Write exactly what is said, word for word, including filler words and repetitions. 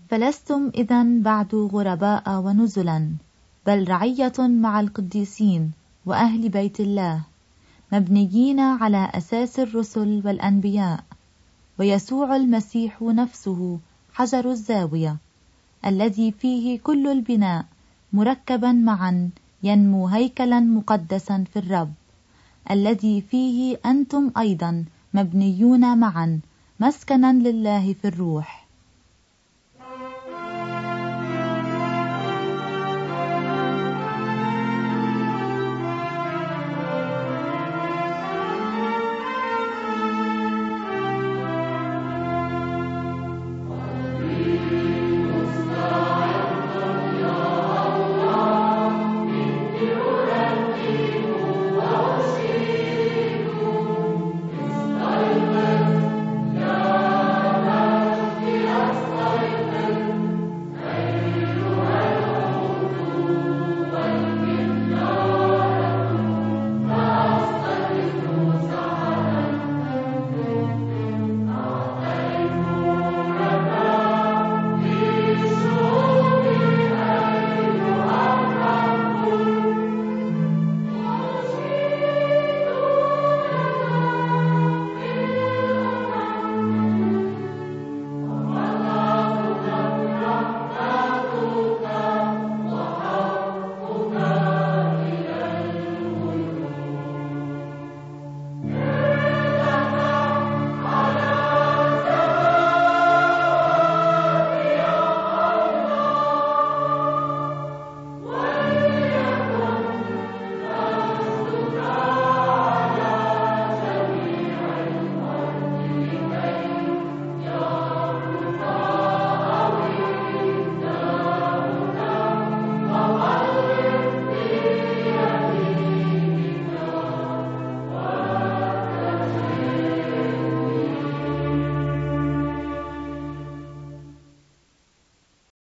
فلستم إذن بعد غرباء ونزلا، بل رعية مع القديسين وأهل بيت الله، مبنيين على أساس الرسل والأنبياء، ويسوع المسيح نفسه حجر الزاوية، الذي فيه كل البناء مركبا معا ينمو هيكلا مقدسا في الرب، الذي فيه أنتم أيضا مبنيون معا مسكنا لله في الروح.